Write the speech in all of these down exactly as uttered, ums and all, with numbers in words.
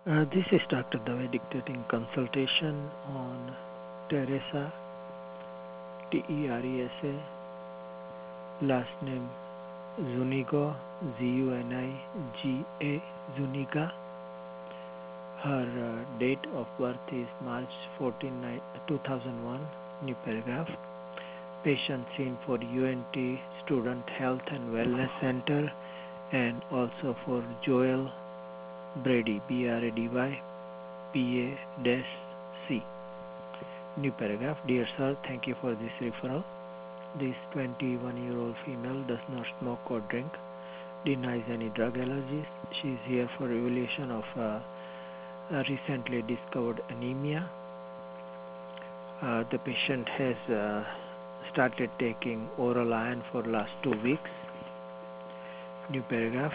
Uh, this is Doctor Dave dictating consultation on Teresa, T E R E S A, last name Zuniga, Z U N I G A, Zuniga. Her uh, date of birth is March fourteenth, two thousand one, new paragraph. Patient seen for U N T Student Health and Wellness Center and also for Joel Brady, B R A D Y, P A C. New paragraph. Dear sir, thank you for this referral. This twenty-one-year-old female does not smoke or drink, denies any drug allergies. She is here for evaluation of uh, a recently discovered anemia. Uh, the patient has uh, started taking oral iron for last two weeks. New paragraph.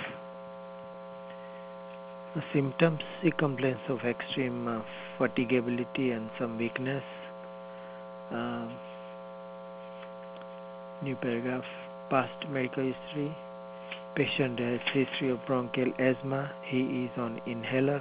The symptoms: she complains of extreme uh, fatigability and some weakness. Um, new paragraph. Past medical history: patient has history of bronchial asthma. He is on inhaler.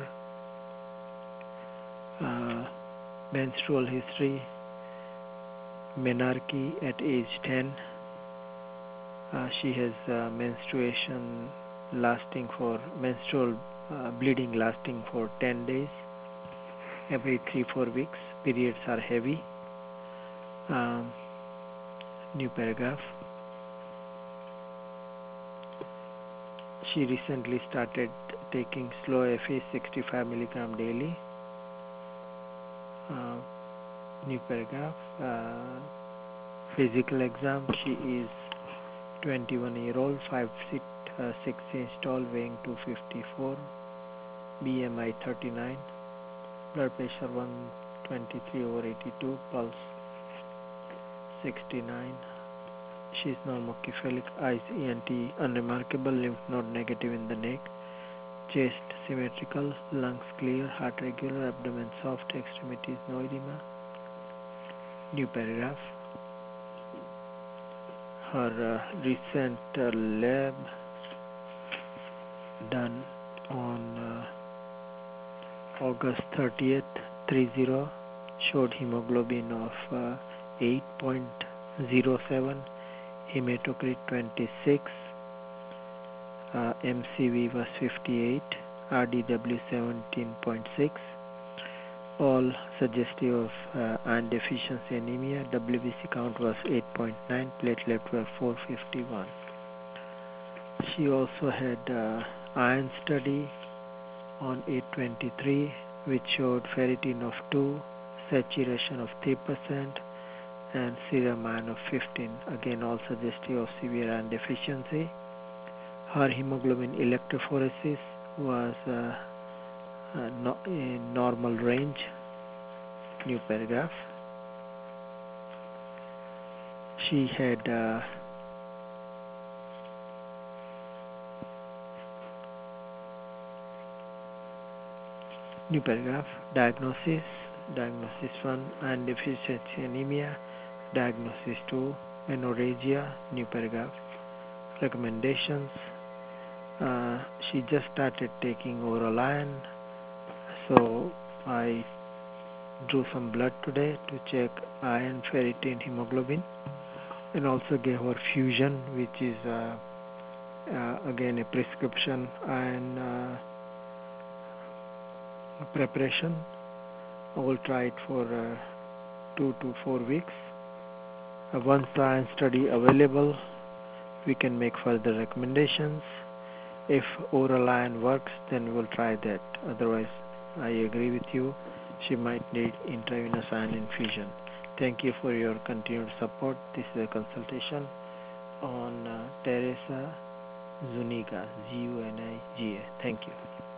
Uh, menstrual history: menarche at age ten. Uh, she has uh, menstruation lasting for menstrual uh, bleeding lasting for ten days. Every three four weeks. Periods are heavy. Um, new paragraph. She recently started taking slow F E sixty-five milligram daily. Uh, new paragraph. Uh, physical exam: she is twenty-one year old, five feet uh, six inch tall, weighing two fifty-four, B M I thirty-nine, blood pressure one twenty-three over eighty-two, pulse sixty-nine. She is normocephalic, eyes E N T unremarkable, lymph node negative in the neck, chest symmetrical, lungs clear, heart regular, abdomen soft, extremities no edema. New paragraph. Her uh, recent uh, lab done on uh, August thirtieth, thirty, showed hemoglobin of uh, eight point zero seven, hematocrit twenty-six, uh, M C V was fifty-eight, R D W seventeen point six, all suggestive of uh, iron deficiency anemia. W B C count was eight point nine, platelet were four fifty-one. She also had uh, iron study on eight twenty-three, which showed ferritin of two, saturation of three percent, and serum iron of fifteen, again all suggestive of severe iron deficiency. Her hemoglobin electrophoresis was uh, uh, no, in normal range. New paragraph. She had uh, new paragraph. Diagnosis: diagnosis one, iron deficiency anemia. Diagnosis two, menorrhagia. New paragraph. Recommendations: uh, she just started taking oral iron, so I drew some blood today to check iron, ferritin, hemoglobin, and also gave her fusion, which is uh, uh, again a prescription iron uh, preparation. I will try it for uh, two to four weeks. Uh, once the iron study available, we can make further recommendations. If oral iron works, then we will try that. Otherwise, I agree with you. She might need intravenous iron infusion. Thank you for your continued support. This is a consultation on uh, Teresa Zuniga, Z U N I G A. Thank you.